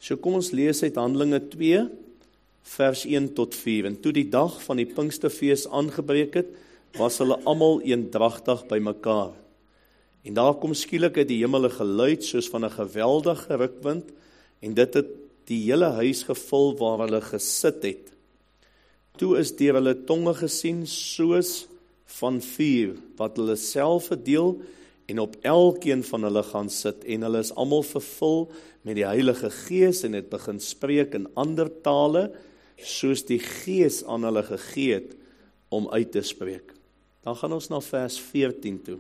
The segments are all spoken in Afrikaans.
So kom ons lees uit Handelinge 2, vers 1 tot 4. En toe die dag van die Pinksterfees aangebreek het, was hulle almal eendragtig by mekaar. En daar kom skielik uit die hemel 'n geluid soos van 'n geweldige rukwind, en dit het die hele huis gevul waar hulle gesit het. Toe is deur hulle tonge gesien soos van vuur, wat hulle self verdeel, en op elkeen van hulle gaan sit, en hulle is almal vervul met die Heilige Gees, en het begin spreek in ander tale, soos die Gees aan hulle gegee het, om uit te spreek. Dan gaan ons na vers 14 toe.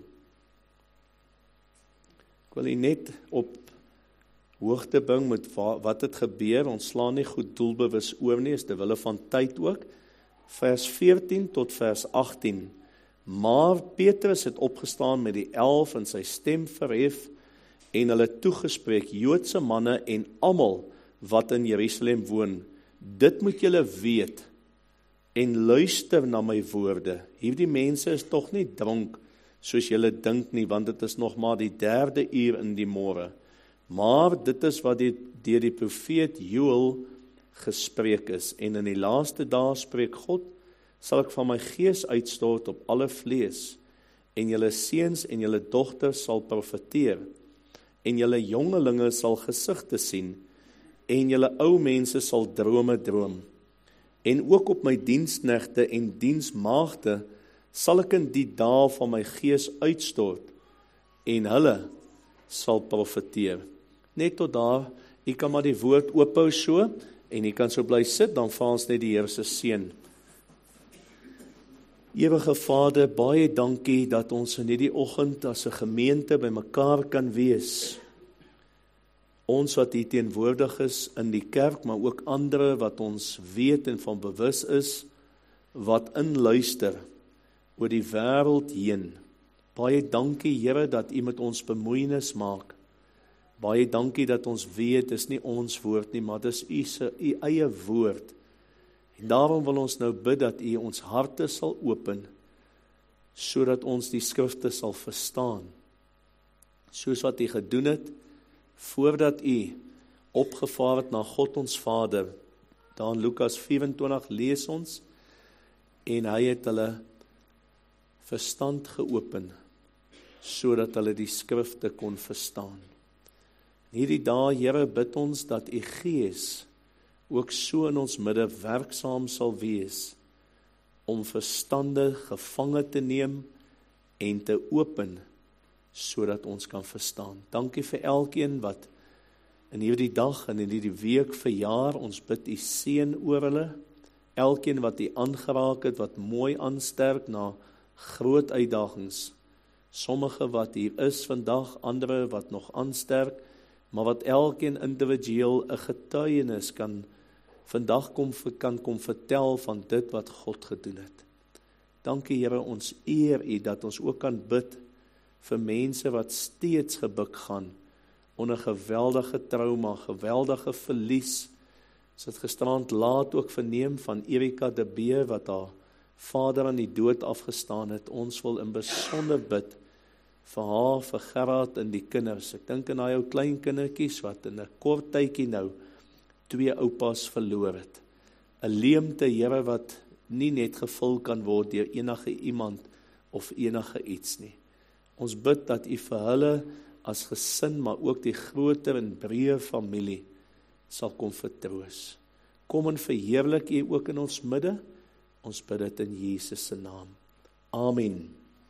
Ek wil net op hoogte bring met wat het gebeur, ons slaan nie goed doelbewus oor nie, is terwille van tyd ook. Vers 14 tot vers 18. Maar Petrus het opgestaan met die 11 en sy stem verhef, en hulle toegespreek, Joodse manne en almal wat in Jerusalem woon, dit moet julle weet, en luister na my woorde. Hierdie mense is tog nie dronk, soos julle dink nie, want dit is nog maar die 3de uur in die môre. Maar dit is wat deur die profeet Joël gespreek is, en in die laaste dae spreek God, sal ek van my gees uitstort op alle vlees, en julle seuns en julle dogters sal profeteer, en julle jongelinge sal gesigte sien, en julle ou mense sal drome droom. En ook op my diensknegte en diensmaagde sal ek in die dae van my gees uitstort, en hulle sal profeteer. Net tot daar, jy kan maar die woord oophou so, en jy kan so bly sit, dan vra ons net die Here se seën. Ewige Vader, baie dankie dat ons in hierdie oggend as 'n gemeente by mekaar kan wees. Ons wat hier teenwoordig is in die kerk, maar ook ander wat ons weet en van bewus is, wat inluister oor die wêreld heen. Baie dankie, Here, dat U met ons bemoeienis maak. Baie dankie dat ons weet, dis nie ons woord nie, maar dis U eie woord. En daarom wil ons nou bid dat U ons harte sal open, sodat ons die skrifte sal verstaan. Soos wat U gedoen het, voordat U opgevaar het na God ons Vader, daar in Lukas 24 lees ons, en Hy het hulle verstand geopen, sodat hulle die skrifte kon verstaan. Hierdie dae, Here, bid ons dat U Gees ook so in ons midde werksaam sal wees, om verstande gevange te neem en te open, sodat ons kan verstaan. Dankie vir elkeen wat in hierdie dag en in hierdie week verjaar, ons bid U seën oor hulle, elkeen wat U aangeraak het, wat mooi aansterk na groot uitdagings, sommige wat hier is vandag, ander wat nog aansterk, maar wat elkeen individueel 'n getuienis kan vandag kan kom vertel van dit wat God gedoen het. Dankie Here, ons eer U dat ons ook kan bid vir mense wat steeds gebuk gaan onder geweldige trauma, geweldige verlies. Ons het gisterand laat ook verneem van Erika de Beer wat haar vader aan die dood afgestaan het. Ons wil in besonder bid vir haar, vir Gerard en die kinders. Ek dink aan daai ou klein kindertjies wat in 'n kort tydjie nou 2 oupas verloor het. 'n leemte, Here, wat nie net gevul kan word deur enige iemand of enige iets nie. Ons bid dat U vir hulle as gesin, maar ook die groter en breër familie sal kom vertroos. Kom en verheerlik U ook in ons midde. Ons bid dit in Jesus se naam. Amen.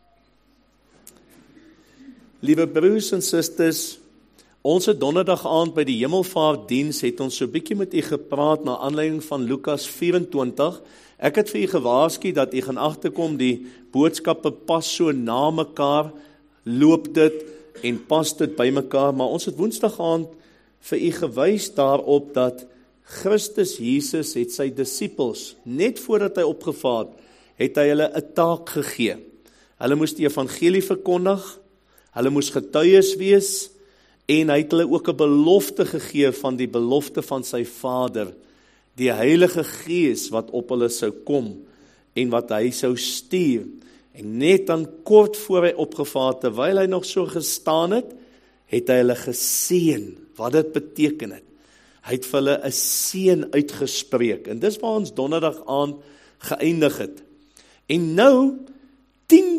Liewe broers en susters, ons het donderdag aand by die hemelvaartdiens het ons so bietjie met U gepraat na aanleiding van Lukas 24. Ek het vir U gewaarsku dat U gaan agterkom die boodskappe pas so na mekaar, loop dit en pas dit by mekaar, maar ons het woensdag aand vir U gewys daarop dat Christus Jesus het sy disippels, net voordat hy opgevaar het hy hulle 'n taak gegee. Hulle moes die evangelie verkondig, hulle moes getuies wees, en hy het hulle ook 'n belofte gegee van die belofte van sy Vader, die Heilige Gees wat op hulle sou kom, en wat hy sou stuur. En net dan kort voor hy opgevaar, terwyl hy nog so gestaan het, het hy hulle geseën, wat dit beteken het. Hy het vir hulle 'n seën uitgespreek. En dis waar ons donderdag aand geëindig het. En nou, 10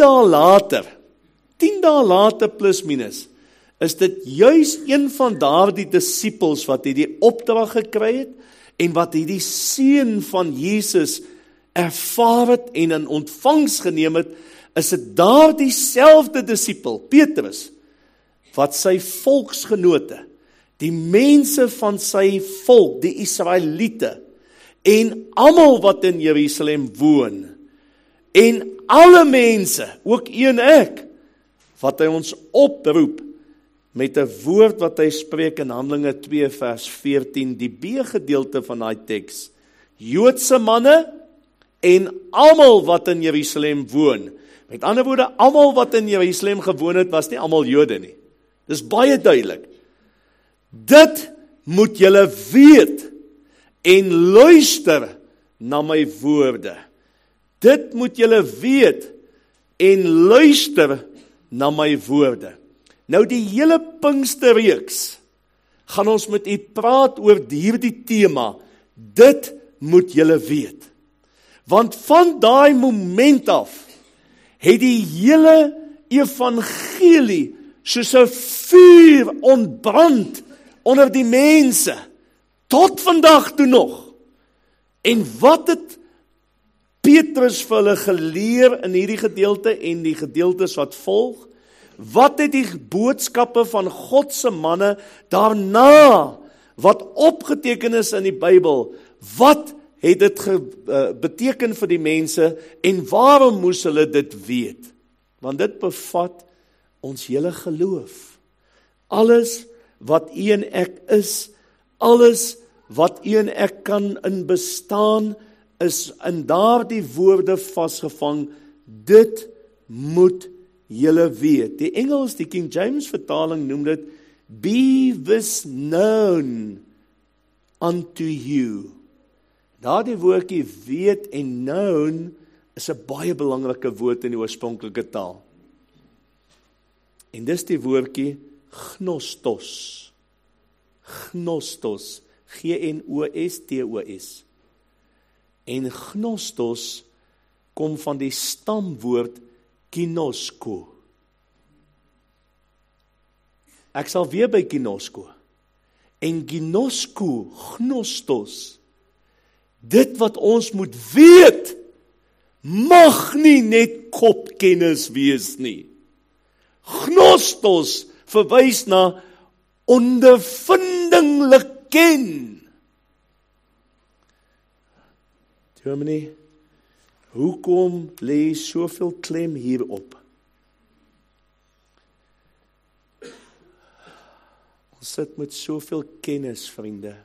dae later plus minus, is dit juis een van daardie disippels wat hierdie opdrag gekry het, en wat hierdie seën van Jesus ervaar het en in ontvangs geneem het, is dit daardie selfde disipel, Petrus, wat sy volksgenote, die mense van sy volk, die Israeliete, en almal wat in Jerusalem woon, en alle mense, ook u en ek, wat hy ons oproep, met 'n woord wat hy spreek in Handelinge 2 vers 14, die B-gedeelte van daai teks, Joodse manne, en almal wat in Jerusalem woon. Met ander woorde, almal wat in Jerusalem gewoon het, was nie almal Jode nie. Dis baie duidelik. Dit moet julle weet, en luister na my woorde. Dit moet julle weet, en luister na my woorde. Nou die hele Pinksterreeks, gaan ons met u praat oor hierdie tema, dit moet julle weet. Want van daai moment af, het die hele evangelie soos 'n vuur ontbrand onder die mense, tot vandag toe nog. En wat het Petrus vir hulle geleer in hierdie gedeelte en die gedeeltes wat volg? Wat het die boodskappe van God se manne daarna, wat opgeteken is in die Bybel, wat het dit beteken vir die mense, en waarom moes hulle dit weet? Want dit bevat ons hele geloof. Alles wat u en ek is, alles wat u en ek kan in bestaan, is in daardie woorde vasgevang, dit moet julle weet. Die Engels, die King James vertaling noem dit, be this known unto you. Daardie woordjie weet en known is 'n baie belangrike woord in die oorspronklike taal. En dis die woordjie gnostos. Gnostos. G-N-O-S-T-O-S. En gnostos kom van die stamwoord ginosko. Ek sal weer by ginosko. En ginosko, gnostos, dit wat ons moet weet, mag nie net kopkennis wees nie. Gnostos verwys na ondervindinglik ken. Germany, hoekom lê soveel klem hierop? Ons sit met soveel kennis, vriende.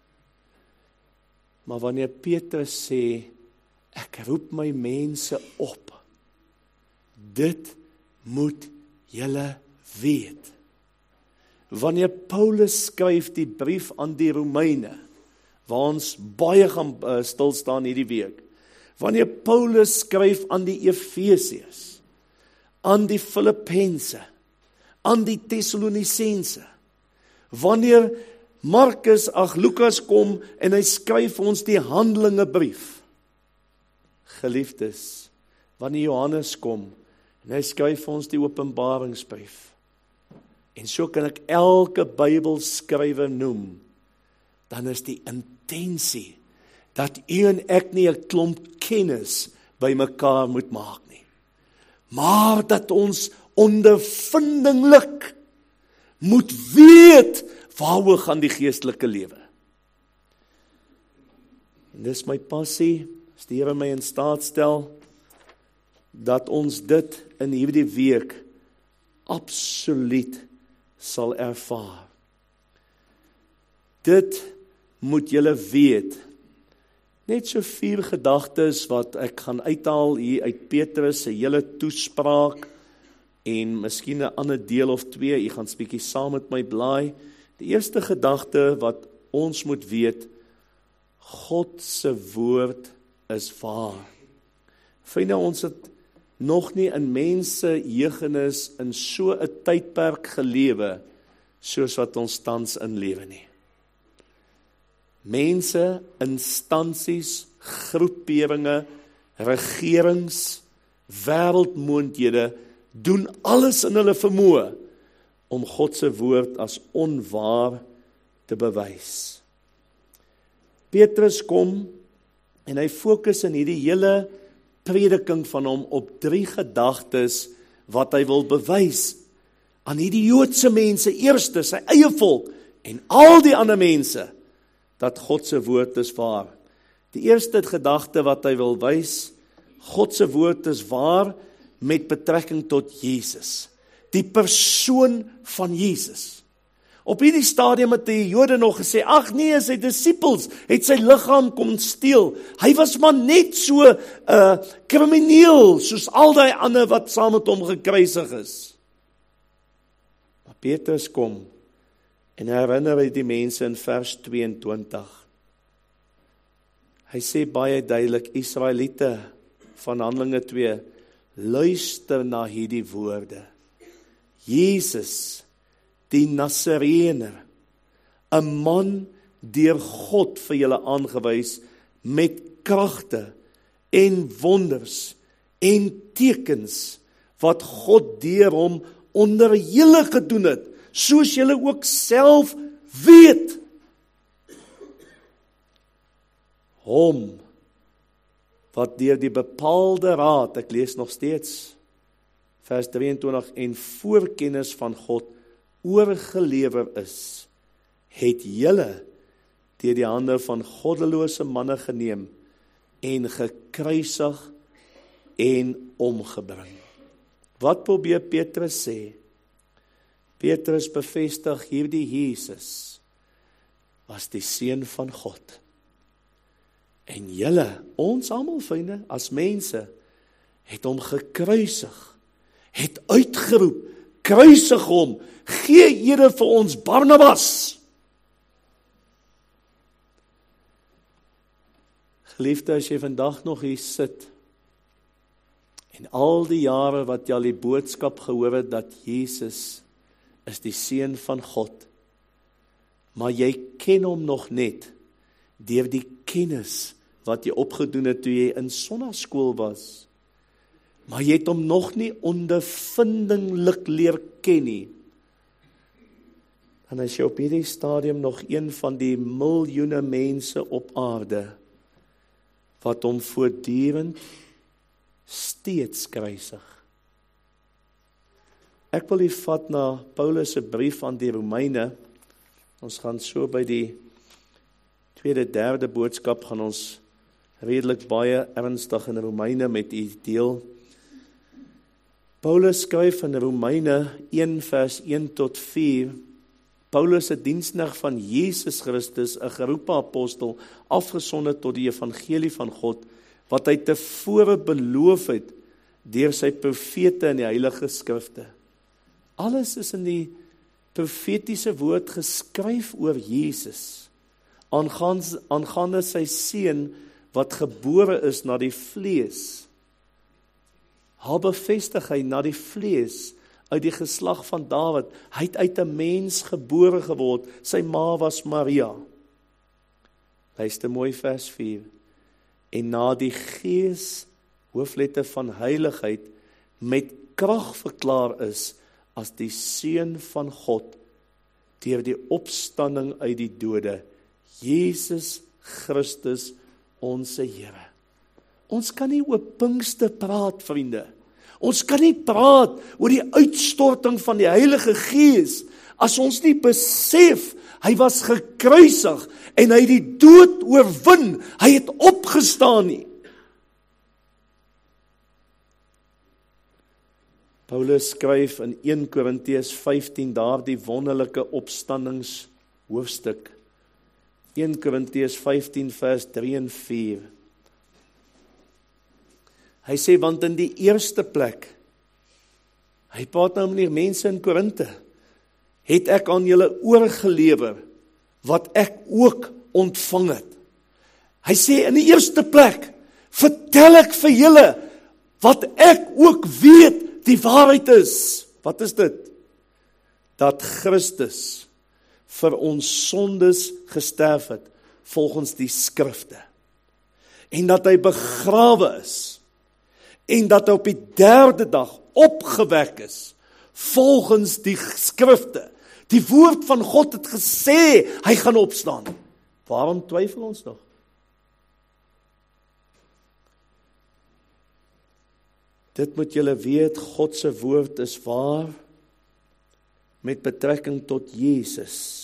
Maar wanneer Petrus sê, ek roep my mense op, dit moet julle weet. Wanneer Paulus skryf die brief aan die Romeine, waar ons baie gaan stilstaan hierdie week, wanneer Paulus skryf aan die Efesiërs, aan die Filippense, aan die Tessalonisense, wanneer Lukas kom en hy skryf ons die Handelingebrief. Geliefdes, wanneer Johannes kom en hy skryf ons die Openbaringsbrief. En so kan ek elke Bybelskrywer noem, dan is die intensie dat u en ek nie 'n klomp kennis by mekaar moet maak nie, maar dat ons ondervindinglik moet weet waaroor gaan die geestelike lewe. En dis my passie, as die Here my in staat stel, dat ons dit in hierdie week absoluut sal ervaar. Dit moet julle weet. Net so 4 gedagtes wat ek gaan uithaal hier uit Petrus se hele toespraak, en miskien 'n ander deel of 2, jy gaan 'n bietjie saam met my blaai. Die eerste gedagte wat ons moet weet, God se woord is waar. Vriende, ons het nog nie in mense jeugenis in so 'n tydperk gelewe, soos wat ons tans in lewe nie. Mense, instansies, groeperinge, regerings, wêreldmoondhede doen alles in hulle vermoë om God se woord as onwaar te bewys. Petrus kom en hy fokus in hierdie hele prediking van hom op 3 gedagtes wat hy wil bewys aan hierdie Joodse mense, eerste sy eie volk en al die ander mense, dat God se woord is waar. Die eerste gedagte wat hy wil wys, God se woord is waar met betrekking tot Jesus, die persoon van Jesus. Op hierdie stadium het die Jode nog gesê, ag nee, sy disippels het sy liggaam kom steel. Hy was maar net so krimineel, soos al die ander wat saam met hom gekruisig is. Maar Petrus kom en herinner hy die mense in vers 22. Hy sê baie duidelik, Israeliete van Handelinge 2, luister na hierdie woorde. Jesus, die Nasareëner, 'n man deur God vir julle aangewys met kragte en wonders en tekens wat God deur hom onder julle gedoen het, soos julle ook self weet. Hom wat deur die bepaalde raad, ek lees nog steeds, vers 23, en voorkennis van God oorgelewer is, het julle deur die hande van goddelose manne geneem en gekruisig en omgebring. Wat probeer Petrus sê? Petrus bevestig hierdie Jesus was die seun van God. En julle, ons almal vriende, as mense, het hom gekruisig, het uitgeroep, kruisig hom, gee ere vir ons Barnabas. Geliefde, as jy vandag nog hier sit, en al die jare wat jy al die boodskap gehoor het, dat Jesus is die seun van God, maar jy ken hom nog net, deur die kennis wat jy opgedoen het toe jy in sonnaskool was, maar jy het hom nog nie ondervindinglik leer ken nie. En as jy op hierdie stadium nog een van die miljoene mense op aarde, wat hom voortdurend steeds kruisig. Ek wil u vat na Paulus se brief aan die Romeine. Ons gaan so by die tweede, derde boodskap gaan ons redelik baie ernstig in Romeine met u deel. Paulus skryf in Romeine 1 vers 1 tot 4, Paulus se diensknegt van Jesus Christus, 'n geroepe apostel, afgesonder tot die evangelie van God, wat hy tevore beloof het deur sy profete in die heilige skrifte. Alles is in die profetiese woord geskryf oor Jesus, aangaande sy seun wat gebore is na die vlees. Haar bevestig hy na die vlees, uit die geslag van Dawid. Hy het uit 'n mens gebore geword, sy ma was Maria. Luister mooi vers 4. En na die gees, hoofletter van heiligheid, met krag verklaar is as die seun van God, deur die opstanding uit die dode, Jesus Christus, ons Here. Ons kan nie oor Pinkster praat, vriende. Ons kan nie praat oor die uitstorting van die Heilige Gees, as ons nie besef, hy was gekruisig, en hy het die dood oorwin, hy het opgestaan nie. Paulus skryf in 1 Korintiërs 15, daar die wonderlike opstandingshoofstuk. 1 Korintiërs 15 vers 3 en 4. Hy sê, want in die eerste plek, hy praat nou met die mense in Korinte, het ek aan julle oorgelewer, wat ek ook ontvang het. Hy sê, in die eerste plek, vertel ek vir julle, wat ek ook weet, die waarheid is. Wat is dit? Dat Christus vir ons sondes gesterf het, volgens die skrifte. En dat hy begrawe is. En dat hy op die 3de dag opgewek is, volgens die skrifte. Die woord van God het gesê, hy gaan opstaan. Waarom twyfel ons nog? Dit moet julle weet, God se woord is waar, met betrekking tot Jesus.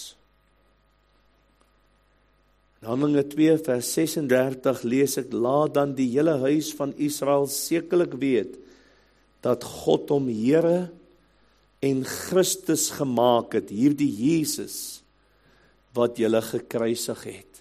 In Handelinge 2 vers 36 lees ek, laat dan die hele huis van Israel sekerlik weet, dat God hom Here en Christus gemaak het, hierdie Jesus, wat julle gekruisig het.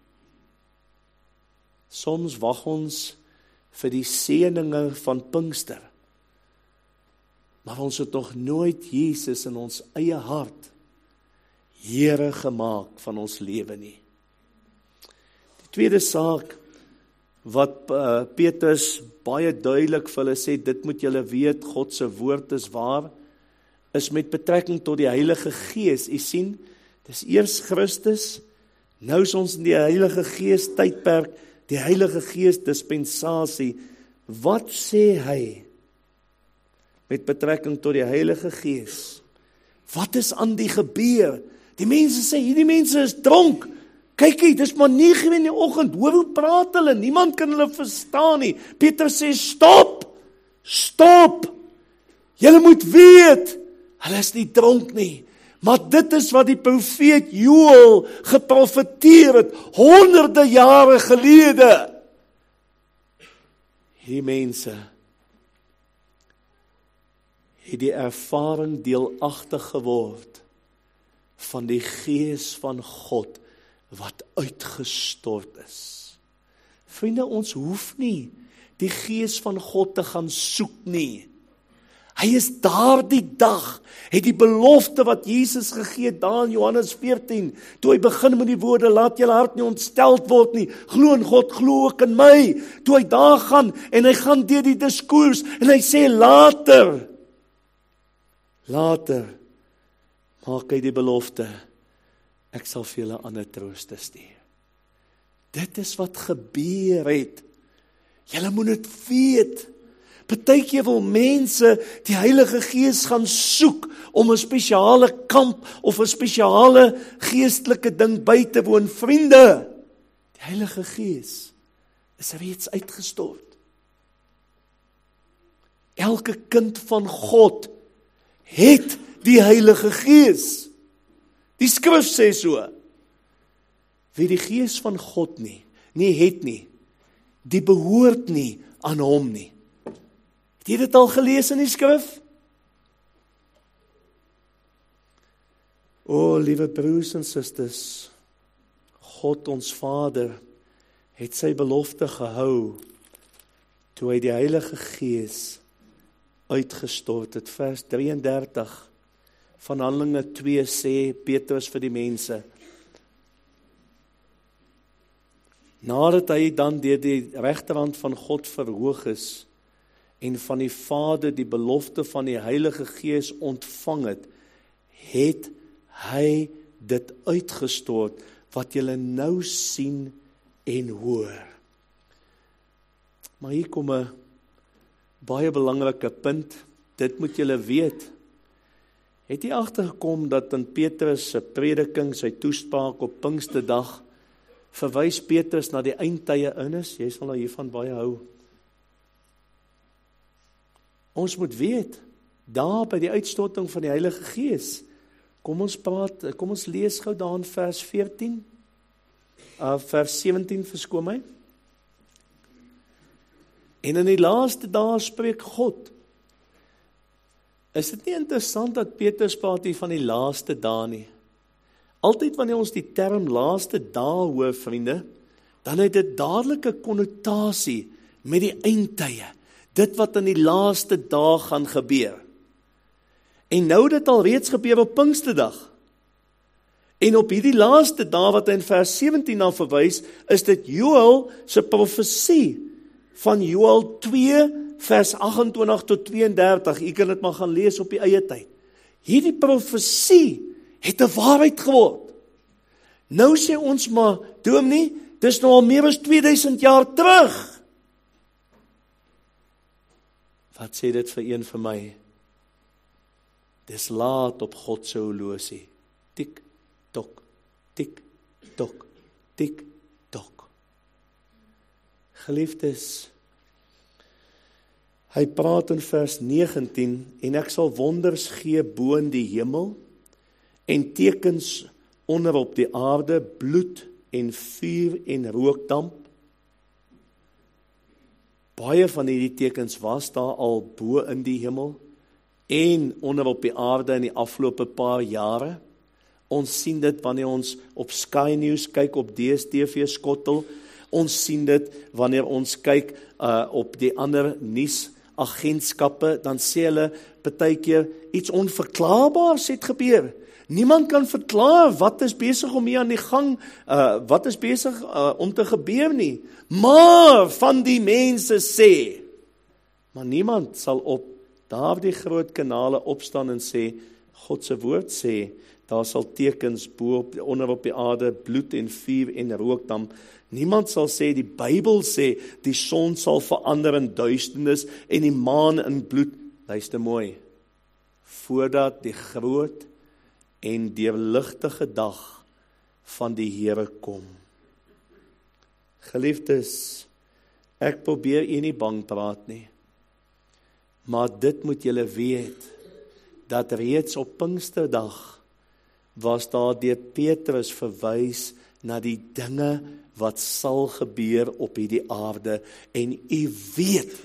Soms wag ons vir die seëninge van Pinkster, maar ons het nog nooit Jesus in ons eie hart Here gemaak van ons lewe nie. Die tweede saak, wat Petrus baie duidelik vir hulle sê, dit moet julle weet, God se woord is waar, is met betrekking tot die Heilige Gees. U sien, dis eers Christus, nou is ons in die Heilige Gees tydperk, die Heilige Gees dispensasie. Wat sê hy met betrekking tot die Heilige Gees? Wat is aan die gebeur? Die mense sê, hierdie mense is dronk. Kyk hier, dis maar 9 in die oggend, hoor hoe praat hulle, niemand kan hulle verstaan nie. Petrus sê, stop, julle moet weet, hulle is nie dronk nie, maar dit is wat die profeet Joël geprofeteer het, honderde jare gelede. Hierdie mense het die ervaring deelagtig geword van die Gees van God, wat uitgestort is. Vriende, ons hoef nie die Gees van God te gaan soek nie. Hy is daardie dag, het die belofte wat Jesus gegee het, daar in Johannes 14, toe hy begin met die woorde, laat julle hart nie ontsteld word nie, glo in God, glo ook in my, toe hy daar gaan, en hy gaan deur die diskurs, en hy sê later, maak hy die belofte, ek sal vir julle ander trooster stuur. Dit is wat gebeur het. Julle moet dit weet. Partykeer wil mense die Heilige Gees gaan soek om 'n spesiale kamp of 'n spesiale geestelike ding by te woon. Vriende, die Heilige Gees is reeds uitgestort. Elke kind van God het die Heilige Gees. Die skrif sê so, wie die Gees van God nie het nie, die behoort nie aan hom nie. Het jy dit al gelees in die skrif? O, liewe broers en susters, God ons Vader het sy belofte gehou, toe hy die Heilige Gees uitgestort het. Vers 33 van Handelinge 2 sê Petrus vir die mense, nadat hy dan deur die regterhand van God verhoog is, en van die Vader die belofte van die Heilige Gees ontvang het, het hy dit uitgestort, wat julle nou sien en hoor. Maar hier kom 'n baie belangrike punt, dit moet julle weet. Het jy agtergekom dat in Petrus se prediking, sy toespraak op Pinksterdag, verwys Petrus na die eindtye in is? Jy sal nou hiervan baie hou. Ons moet weet, daar by die uitstorting van die Heilige Gees, kom ons lees gou daar in vers 14, vers 17, verskoon my. En in die laaste dae spreek God. Is dit nie interessant dat Petrus praat hier van die laaste dae nie? Altyd wanneer ons die term laaste dae hoor, vriende, dan het dit dadelik 'n konnotasie met die eindtye. Dit wat in die laaste dae gaan gebeur. En nou dit al reeds gebeur op Pinksterdag. En op hierdie laaste dae wat hy in vers 17 na verwys, is dit Joël se profesie van Joël 2 vers 28 tot 32. U kan dit maar gaan lees op die eie tyd. Hierdie profesie het 'n waarheid geword. Nou sê ons maar dominee, dis nou al meer as 2000 jaar terug. Wat sê dit vir een vir my? Dis laat op God se horlosie. Tik, tok, tik, tok, tik, tok. Geliefdes, hy praat in vers 19, en ek sal wonders gee bo in die hemel, en tekens onder op die aarde, bloed en vuur en rookdamp. Baie van hierdie tekens was daar al bo in die hemel, en onder op die aarde in die afgelope paar jare. Ons sien dit wanneer ons op Sky News kyk, op DStv skottel. Ons sien dit wanneer ons kyk op die ander nuusagentskappe, dan sê hulle partykeer iets onverklaarbaars het gebeur. Niemand kan verklaar wat is besig om hier aan die gang, wat is besig om te gebeur nie. Maar van die mense sê, maar niemand sal op daardie groot kanale opstaan en sê, God se woord sê, daar sal tekens onder op die aarde, bloed en vuur en rookdamp. Niemand sal sê, die Bybel sê, die son sal verander in duisternis en die maan in bloed. Luister mooi, voordat die groot en deurligtige dag van die Here kom. Geliefdes, ek probeer u nie bang praat nie, maar dit moet julle weet, dat reeds op Pinksterdag was daar deur Petrus verwys na die dinge wat sal gebeur op hierdie aarde, en u weet,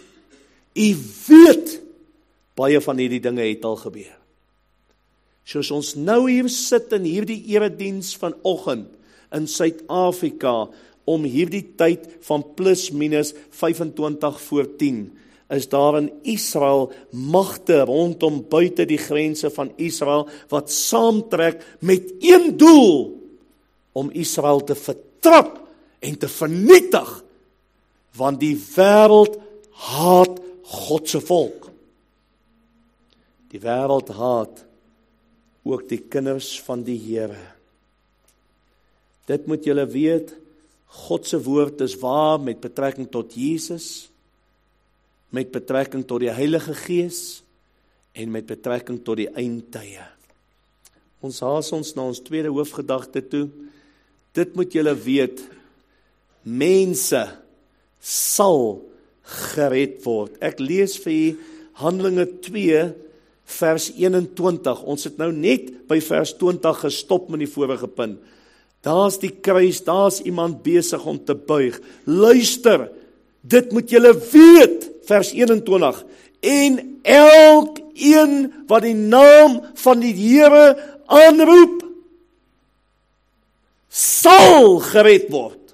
baie van hierdie dinge het al gebeur. Soos ons nou hier sit in hierdie erediens vanoggend in Suid-Afrika, om hierdie tyd van plus minus 25 voor 10, is daar in Israel magte rondom buite die grense van Israel, wat saamtrek met een doel, om Israel te vertrap en te vernietig, want die wêreld haat God se volk. Die wêreld haat ook die kinders van die Here. Dit moet julle weet, God se woord is waar met betrekking tot Jesus, met betrekking tot die Heilige Gees, en met betrekking tot die eindtye. Ons haas ons na ons tweede hoofgedagte toe. Dit moet julle weet, mense sal gered word. Ek lees vir u Handelinge 2 vers 21. Ons het nou net by vers 20 gestop met die vorige punt. Daar's die kruis, daar's iemand besig om te buig. Luister, dit moet julle weet, vers 21. En elkeen wat die naam van die Here aanroep, sal gered word.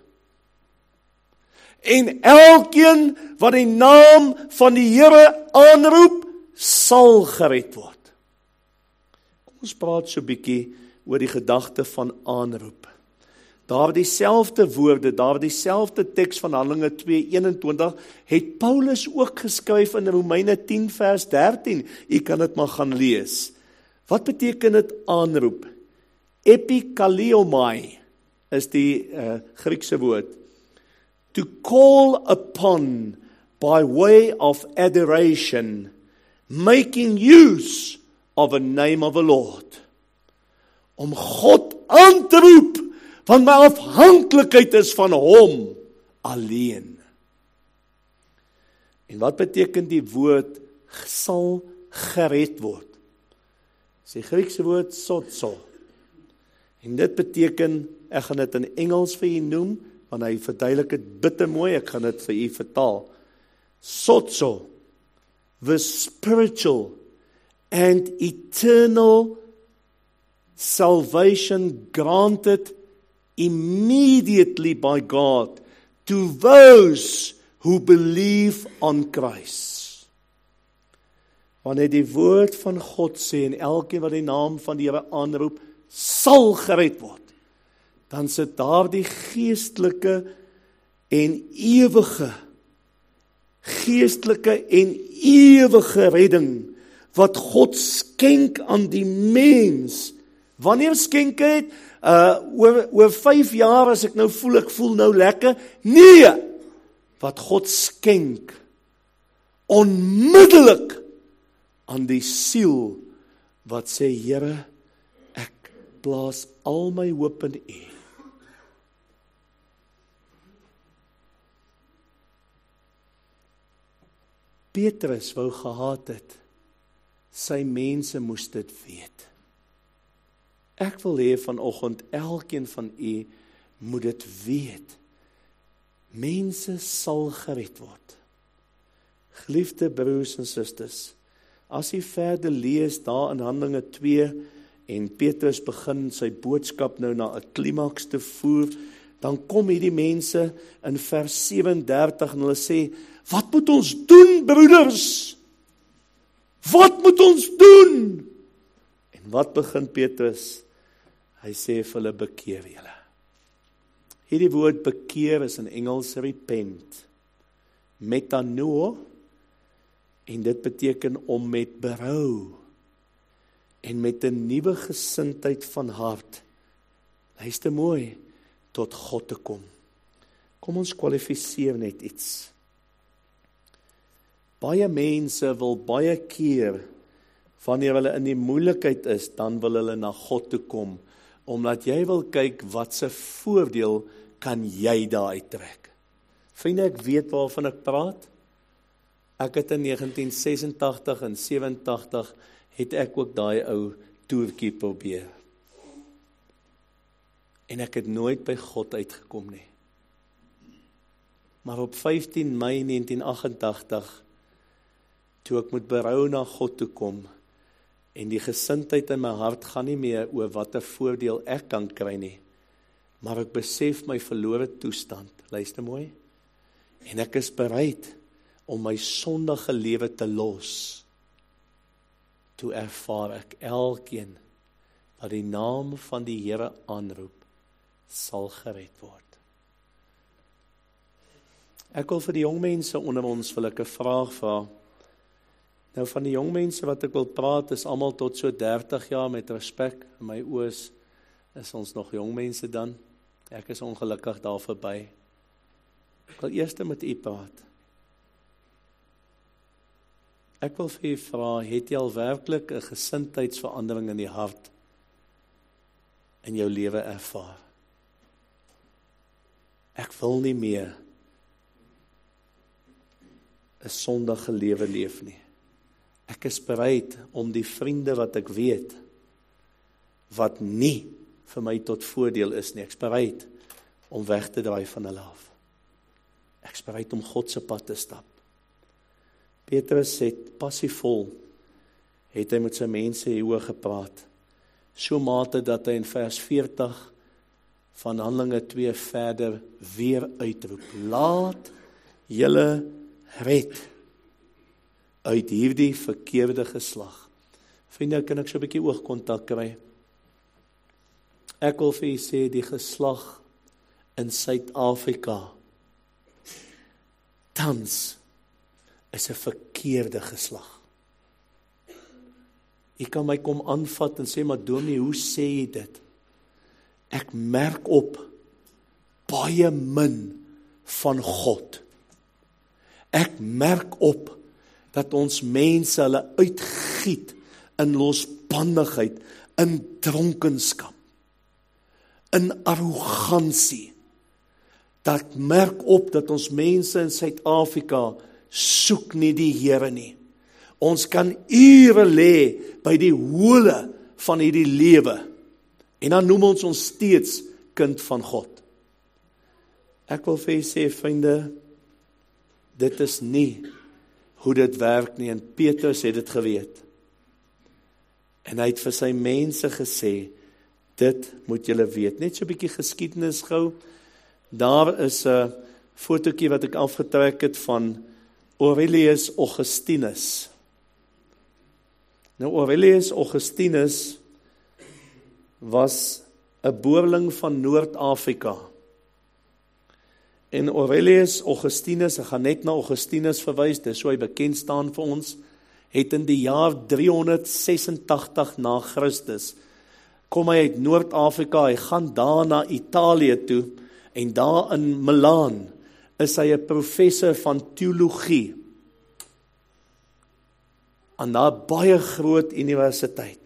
En elkeen wat die naam van die Here aanroep, sal gered word. Kom ons praat so 'n bietjie oor die gedagte van aanroep. Daar dieselfde woorde, daar dieselfde teks van Handelinge 2:21, het Paulus ook geskryf in Romeine 10 vers 13. U kan dit maar gaan lees. Wat beteken dit aanroep? Epikaliomai is die Griekse woord. To call upon by way of adoration, making use of a name of the Lord. Om God aan te roep, want my afhanklikheid is van hom alleen. En wat beteken die woord sal gered word? Dis die Griekse woord sozo. En dit beteken, ek gaan dit in Engels vir u noem, want hy verduidelik dit bitter mooi, ek gaan dit vir u vertaal. Sozo, the spiritual and eternal salvation granted immediately by God to those who believe on Christ. Wanneer die woord van God sê, en elkeen wat die naam van die Here aanroep, sal gered word, dan sit daar die geestelike en ewige redding, wat God skenk aan die mens. Wanneer skenk hy het? Oor 5 jaar as ek nou voel, ek voel nou lekker. Nee, wat God skenk, onmiddellik aan die siel, wat sê, Here, ek plaas al my hoop in U. Petrus wou gehad het, sy mense moes dit weet. Ek wil hê vanoggend, elkeen van u moet dit weet. Mense sal gered word. Geliefde broers en susters, as jy verder lees daar in Handelinge 2, en Petrus begin sy boodskap nou na 'n klimaks te voer, dan kom hierdie mense in vers 37 en hulle sê, wat moet ons doen, broeders? Wat moet ons doen? En wat begin Petrus? Hy sê vir hulle, bekeer julle. Hierdie woord bekeer is in Engels repent. Metanoia, en dit beteken om met berou en met 'n nuwe gesindheid van hart, luister mooi, tot God te kom. Kom ons kwalifiseer net iets. Baie mense wil baie keer, wanneer hulle in die moeilikheid is, dan wil hulle na God toe kom, omdat jy wil kyk, wat se voordeel kan jy daar uittrek. Vriende, ek weet waarvan ek praat. Ek het in 1986 en 87 het ek ook daai ou toertjie probeer. En ek het nooit by God uitgekom nie. Maar op 15 Mei 1988, toe ek moet berou na God toe kom, en die gesindheid in my hart gaan nie meer oor wat 'n voordeel ek kan kry nie, maar ek besef my verlore toestand, luister mooi, en ek is bereid om my sondige lewe te los. Toe ervaar ek, elkeen wat die naam van die Here aanroep, sal gered word. Ek wil vir die jong mense onder ons wil ek 'n vraag vra. Nou van die jong mense wat ek wil praat, is almal tot so 30 jaar met respek. In my oë is ons nog jong mense dan. Ek is ongelukkig daar verby. Ek wil eers met u praat. Ek wil vir u vra, het jy al werklik 'n gesindheidsverandering in die hart in jou lewe ervaar? Ek wil nie meer 'n sondige lewe leef nie. Ek is bereid om die vriende wat ek weet, wat nie vir my tot voordeel is nie, ek is bereid om weg te draai van hulle af. Ek is bereid om God se pad te stap. Petrus het passievol, het hy met sy mense hieroor gepraat, so mate dat hy in vers 40 van Handelinge 2 verder weer uitroep, laat julle red uit hierdie verkeerde geslag. Vriende, kan ek so 'n bietjie oogkontak kry? Ek wil vir u sê, die geslag in Suid-Afrika tans is 'n verkeerde geslag. Jy kan my kom aanvat en sê, maar Dominee, hoe sê jy dit? Ek merk op baie min van God. Ek merk op dat ons mense hulle uitgiet in losbandigheid, in dronkenskap, in arrogansie. Dat merk op dat ons mense in Suid-Afrika soek nie die Here nie. Ons kan ure lê by die hole van hierdie lewe, en dan noem ons steeds kind van God. Ek wil vir julle sê, vriende, dit is nie hoe dit werk nie, en Petrus het dit geweet. En hy het vir sy mense gesê, dit moet julle weet. Net so 'n bietjie geskiedenis gou. Daar is 'n fotootjie wat ek afgetrek het van Aurelius Augustinus. Nou Aurelius Augustinus was 'n boerling van Noord-Afrika. En Aurelius Augustinus, ek gaan net na Augustinus verwys, dis so hy bekend staan vir ons, het in die jaar 386 na Christus, kom hy uit Noord-Afrika, hy gaan daar na Italië toe, en daar in Milaan is hy 'n professor van teologie aan daai baie groot universiteit.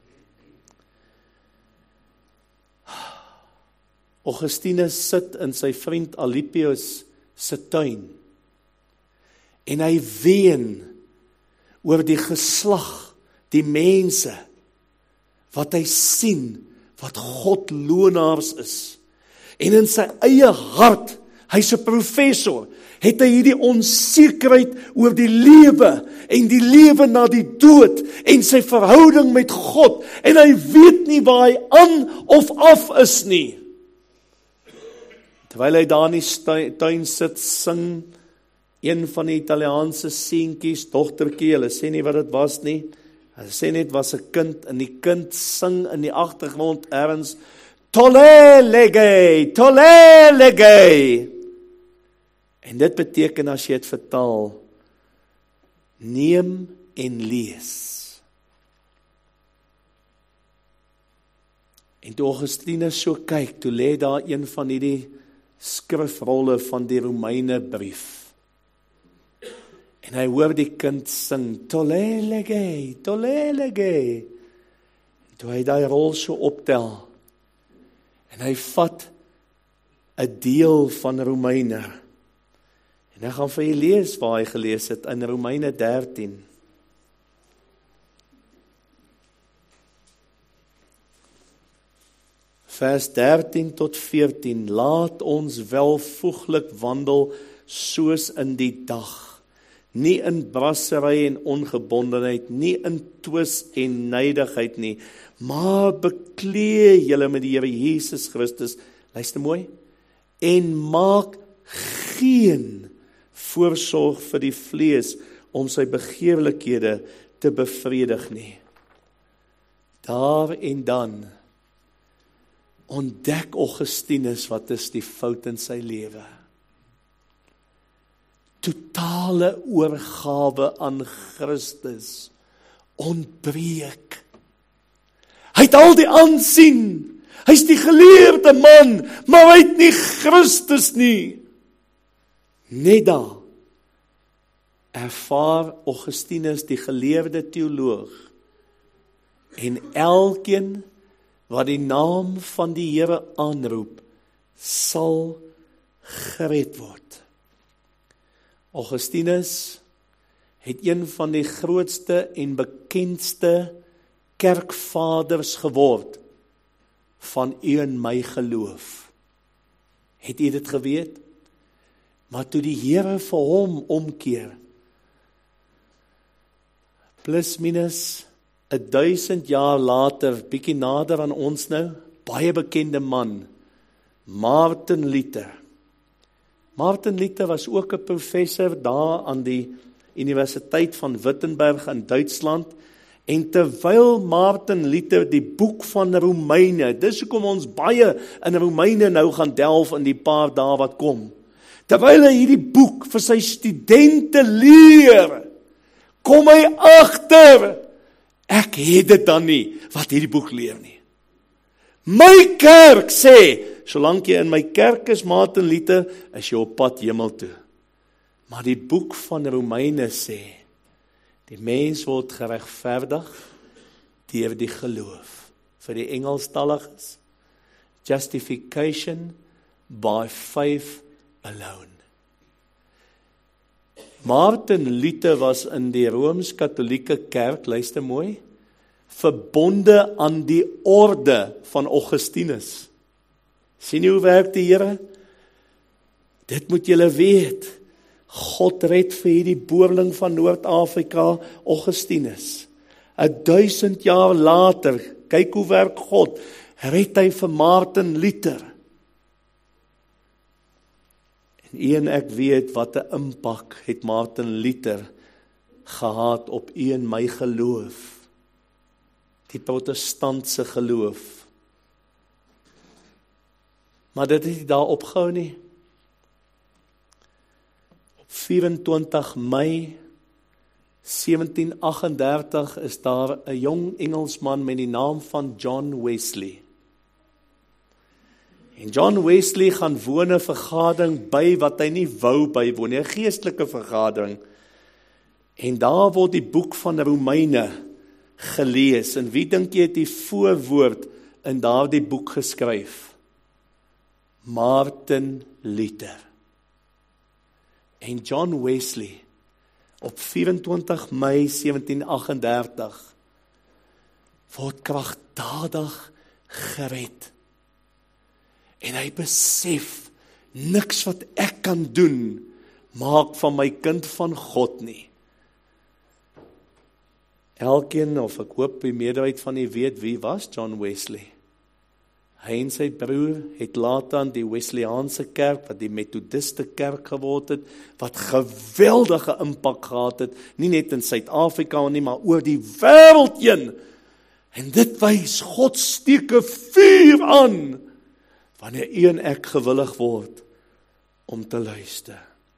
Augustinus sit in sy vriend Alypius se tuin, en hy ween oor die geslag, die mense, wat hy sien, wat godloonaars is. En in sy eie hart, hy's 'n professor, het hy hierdie onsekerheid oor die lewe, en die lewe na die dood, en sy verhouding met God, en hy weet nie waar hy aan of af is nie. Terwyl hy daar in die tuin sit, sing een van die Italiaanse seentjies, dogtertjie, hulle sê nie wat dit was nie, hulle sê net was 'n kind, en die kind sing in die agtergrond ergens, Tolle legay, tolle legay. En dit beteken, as jy het vertaal, neem en lees. En toe Augustinus so kyk, toe lê daar een van hierdie skrifrolle van die Romeine brief. En hy hoor die kind sing, Tolle legay, tolle legay. Toe hy daai rol so optel, en hy vat 'n deel van Romeine. En ek gaan vir julle lees waar hy gelees het, in Romeine 13. Vers 13 tot 14, laat ons welvoeglik wandel soos in die dag, nie in brassery en ongebondenheid, nie in twis en nydigheid nie, maar beklee julle met die Here Jesus Christus, luister mooi, en maak geen voorsorg vir die vlees om sy begeerlikhede te bevredig nie. Daar en dan ontdek Augustinus wat is die fout in sy lewe. Totale oorgawe aan Christus ontbreek. Hy het al die aansien, hy's die geleerde man, maar hy het nie Christus nie. Net daar ervaar Augustinus, die geleerde teoloog, en elkeen wat die naam van die Here aanroep, sal gered word. Augustinus het een van die grootste en bekendste kerkvaders geword van u en my geloof. Het u dit geweet? Maar toe die Here vir hom omkeer, plus minus 1000 jaar later, bietjie nader aan ons nou, baie bekende man, Martin Luther. Martin Luther was ook 'n professor daar aan die Universiteit van Wittenberg in Duitsland, en terwyl Martin Luther die boek van Romeine, dis hoekom ons baie in Romeine nou gaan delf in die paar dae wat kom, terwyl hy hierdie boek vir sy studente leer, kom hy agter, ek het dit dan nie, wat hierdie boek leer nie. My kerk sê, solank jy in my kerk is, Martin Luther, is jy op pad hemel toe. Maar die boek van Romeine sê, die mens word geregverdig deur die geloof. Vir die Engelstaliges, justification by faith alone. Martin Luther was in die Rooms-Katolieke kerk, luister mooi, verbonde aan die orde van Augustinus. Sien hoe werk die Here? Dit moet julle weet. God red vir hierdie boerling van Noord-Afrika, Augustinus. 1000 jaar later, kyk hoe werk God, red hy vir Martin Luther. En ek weet wat 'n impak het Martin Luther gehad op u en my geloof. Die protestantse geloof. Maar dit het nie daar opgehou nie. Op 24 Mei 1738 is daar 'n jong Engelsman met die naam van John Wesley. En John Wesley gaan woon 'n vergadering by wat hy nie wou bywoon, 'n geestelike vergadering. En daar word die boek van Romeine gelees. En wie dink jy het die voorwoord in daardie boek geskryf? Martin Luther. En John Wesley op 24 Mei 1738 word kragtadig gered. En hy besef, niks wat ek kan doen, maak van my kind van God nie. Elkeen, of ek hoop die meerderheid van u weet, wie was John Wesley? Hy en sy broer het later aan die Wesleyaanse kerk, wat die Methodiste kerk geword het, wat geweldige impak gehad het, nie net in Suid-Afrika nie, maar oor die wêreld heen. En dit wys, God steek 'n vuur aan, wanneer u en ek gewillig word om te luister.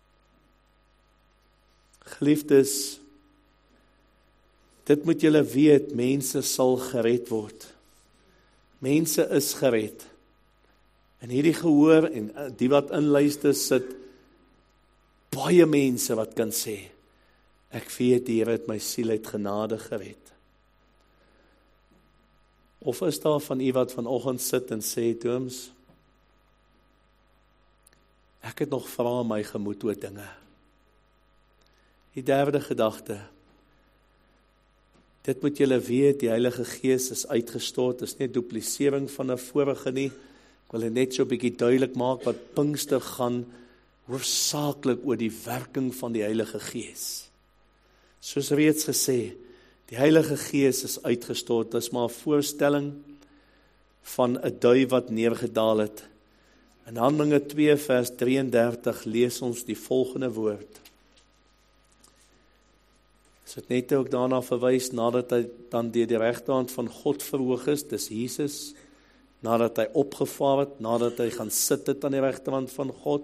Geliefdes, dit moet julle weet, mense sal gered word. Mense is gered. En hierdie gehoor en die wat inluister sit, baie mense wat kan sê, ek weet die Here het my siel uit genade gered. Of is daar van u wat vanoggend sit en sê, Dooms, ek het nog vrae in my gemoed oor dinge. Die derde gedagte, dit moet julle weet, die Heilige Gees is uitgestort, is nie duplisering van 'n vorige nie. Ek wil net so 'n bietjie duidelik maak, wat Pinkster gaan hoofsaaklik oor die werking van die Heilige Gees. Soos reeds gesê, die Heilige Gees is uitgestort, dit is maar 'n voorstelling van 'n dui wat neergedaal het. In Handelinge 2 vers 33 lees ons die volgende woord. Is dit net ook daarna verwys, nadat hy dan deur die regterhand van God verhoog is, dis Jesus, nadat hy opgevaar het, nadat hy gaan sit het aan die regterhand van God,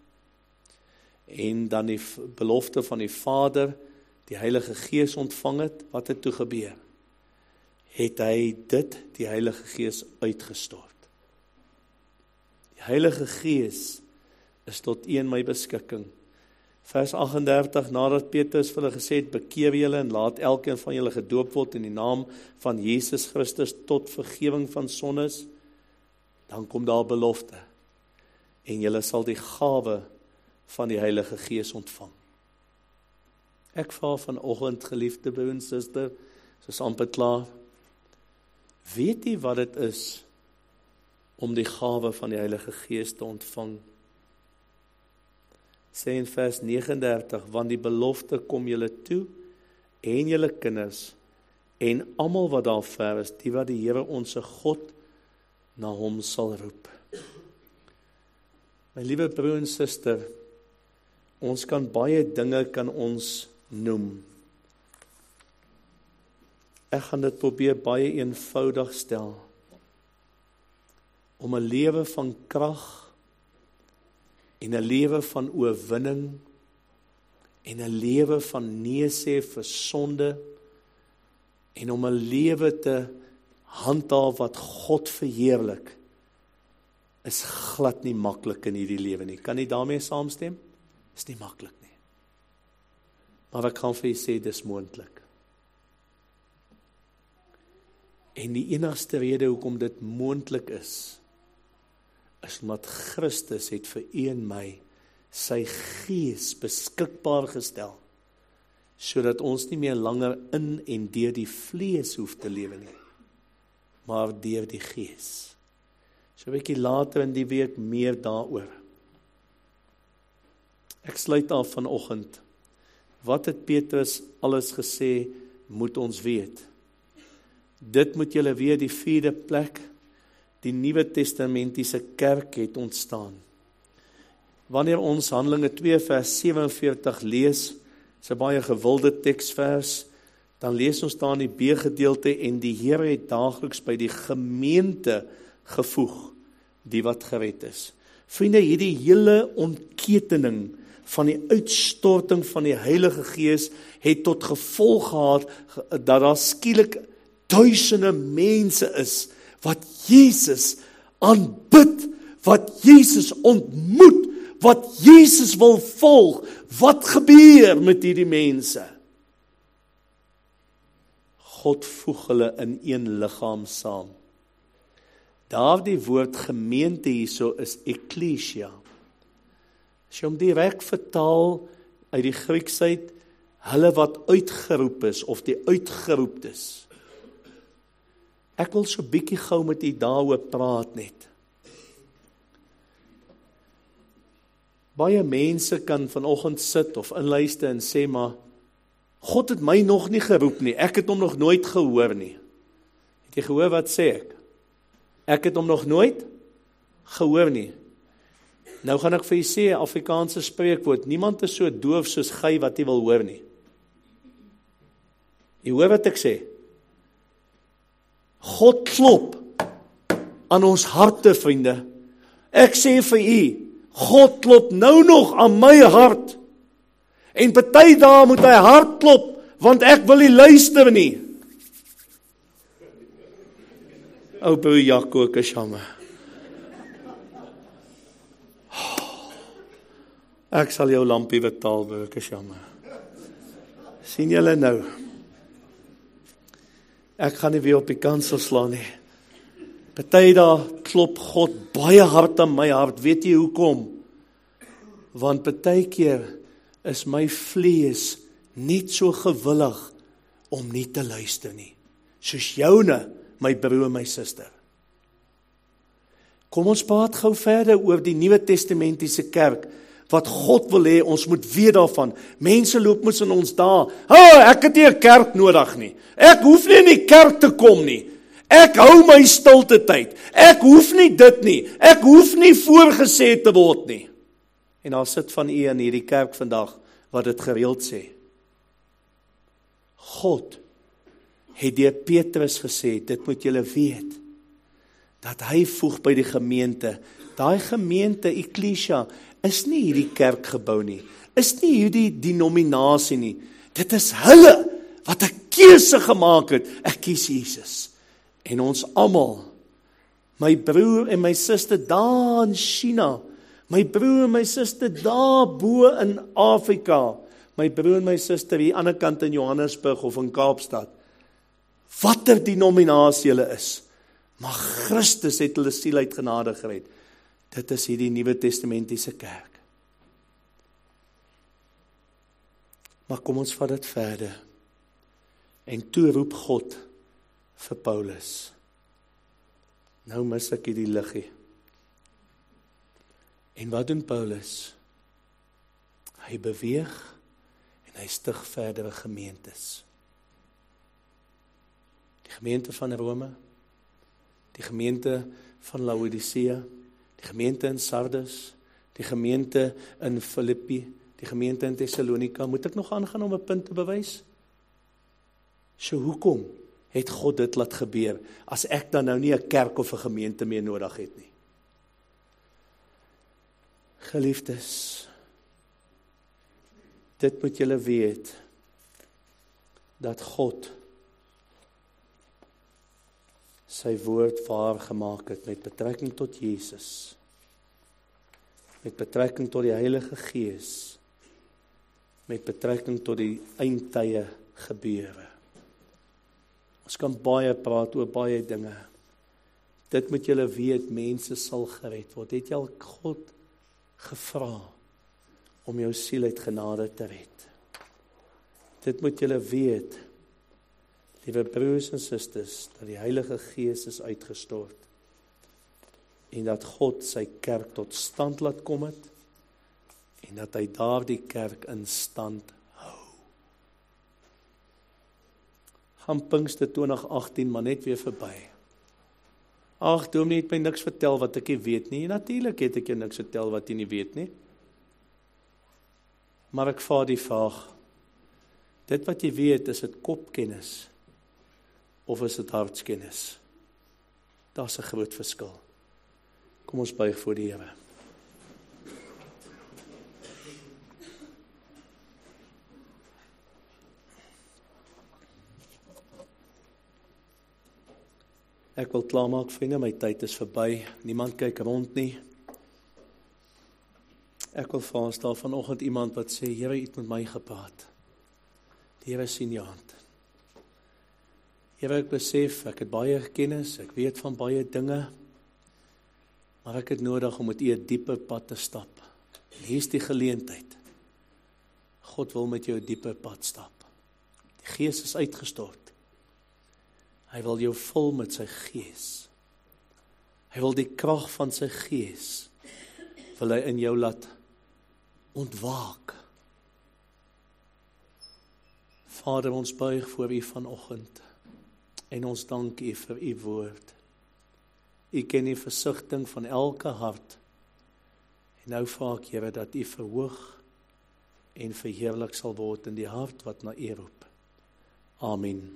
en dan die belofte van die Vader, die Heilige Gees ontvang het, wat het toe gebeur? Het hy die Heilige Gees uitgestort. Die Heilige Gees is tot een my beskikking. Vers 38, nadat Petrus vir hulle gesê het, bekeer julle en laat elkeen van julle gedoop word in die naam van Jesus Christus tot vergifnis van sondes, dan kom daar belofte, en julle sal die gawe van die Heilige Gees ontvang. Ek vra vanoggend, geliefde broer en suster, soos amper klaar, weet jy wat dit is om die gawe van die Heilige Gees te ontvang? Sê in vers 39, want die belofte kom julle toe, en julle kinders, en almal wat daar ver is, die wat die Here onse God na hom sal roep. My liewe broer en suster, ons kan baie dinge kan ons noem. Ek gaan dit probeer baie eenvoudig stel. Om 'n lewe van krag, en 'n lewe van oorwinning, en 'n lewe van nee sê vir sonde, en om 'n lewe te handhaaf wat God verheerlik, is glad nie maklik in hierdie lewe nie. Kan jy daarmee saamstem? Is nie maklik nie. Maar ek kan vir jy sê, dis moontlik. En die enigste rede hoekom dit moontlik is omdat Christus het vir u en my sy Gees beskikbaar gestel, sodat ons nie meer langer in en deur die vlees hoef te lewe nie, maar deur die Gees. So 'n bietjie later in die week meer daaroor. Ek sluit af vanoggend. Wat het Petrus alles gesê, moet ons weet. Dit moet julle weet, die vierde plek, die Nuwe Testamentiese kerk het ontstaan. Wanneer ons Handelinge 2 vers 47 lees, is 'n baie gewilde teksvers, dan lees ons daar in die B-gedeelte, en die Here het daagliks by die gemeente gevoeg, die wat gered is. Vriende, hierdie hele ontketening van die uitstorting van die Heilige Gees het tot gevolg gehad dat daar skielik duisende mense is wat Jesus aanbid, wat Jesus ontmoet, wat Jesus wil volg. Wat gebeur met hierdie mense? God voeg hulle in een liggaam saam. Daardie woord gemeente hierso is ekklesia. As jy hom direk vertaal uit die Grieks uit, hulle wat uitgeroep is, of die uitgeroeptes. Ek wil so bietjie gou met u daaroor praat net. Baie mense kan vanoggend sit of inluister en sê, maar God het my nog nie geroep nie, ek het hom nog nooit gehoor nie. Het jy gehoor wat sê ek? Ek het hom nog nooit gehoor nie. Nou gaan ek vir jy sê, Afrikaanse spreekwoord, niemand is so doof soos gij wat jy wil hoor nie. Jy hoor wat ek sê? God klop aan ons harte, vriende. Ek sê vir u, God klop nou nog aan my hart. En party dae moet hy hard klop, want ek wil nie luister nie. Ou broer Jaco, ek is jammer. Ek sal jou lampie betaal, broer, ek is jammer. Sien julle nou? Ek gaan nie weer op die kansel slaan nie. Party dae klop God baie hard aan my hart. Weet jy hoekom? Want partykeer is my vlees net so gewillig om nie te luister nie. Soos joune, my broer en my suster. Kom ons praat gou verder oor die Nuwe Testamentiese kerk, wat God wil hê, ons moet weet daarvan. Mense loop mos in ons dae, ek het nie 'n kerk nodig nie. Ek hoef nie in die kerk te kom nie. Ek hou my stilte tyd. Ek hoef nie dit nie. Ek hoef nie voorgesê te word nie. En daar sit van u in hierdie kerk vandag, wat dit gereeld sê. God het deur Petrus gesê, dit moet julle weet, dat hy voeg by die gemeente. Daai gemeente, ekklesia, is nie hierdie kerkgebou nie, is nie hierdie denominasie nie. Dit is hulle wat 'n keuse gemaak het. Ek kies Jesus. En ons almal, my broer en my suster daar in China, my broer en my suster daar bo in Afrika, my broer en my suster hier aan die ander kant in Johannesburg of in Kaapstad, watter denominasie hulle is, maar Christus het hulle siel uit genade gered. Dit is hierdie Nuwe Testamentiese kerk. Maar kom ons vat dit verder. En toe roep God vir Paulus. Nou mis ek hierdie liggie. En wat doen Paulus? Hy beweeg en hy stig verdere gemeentes. Die gemeente van Rome, die gemeente van Laodicea, die gemeente in Sardes, die gemeente in Filippi, die gemeente in Thessalonika. Moet ek nog aangaan om 'n punt te bewys? So hoekom het God dit laat gebeur, as ek dan nou nie 'n kerk of 'n gemeente meer nodig het nie? Geliefdes, dit moet julle weet, dat God sy woord waar gemaak het, met betrekking tot Jesus, met betrekking tot die Heilige Gees, met betrekking tot die eindtye gebeure. Ons kan baie praat oor baie dinge. Dit moet julle weet, mense sal gered word. Het jy al God gevra om jou siel uit genade te red? Dit moet julle weet, liewe broers en susters, dat die Heilige Gees is uitgestort en dat God sy kerk tot stand laat kom het en dat hy daardie kerk in stand hou. Gaan Pinkster 2018 maar net weer verby. Ag, dominee het my niks vertel wat ek nie weet nie. Natuurlik het ek jou niks vertel wat jy nie weet nie. Maar ek vra die vraag, dit wat jy weet, is dit kopkennis of is dit hartskennis? Daar's 'n groot verskil. Kom ons buig voor die Here. Ek wil klaarmaak, vriende, my tyd is verby. Niemand kyk rond nie. Ek wil vra, is daar vanoggend iemand wat sê, Here, U het met my gepraat. Die Here sien jou hand. Here, ek besef, ek het baie kennis, ek weet van baie dinge, maar ek het nodig om met U 'n dieper pad te stap. En hier is die geleentheid. God wil met jou 'n dieper pad stap. Die Gees is uitgestort. Hy wil jou vul met sy Gees. Hy wil die krag van sy Gees, wil hy in jou laat ontwaak. Vader, ons buig voor U vanoggend, en ons dank U vir U woord. U ken die versigtiging van elke hart, en nou vra ek, Here, dat U verhoog en verheerlik sal word in die hart wat na U roep. Amen.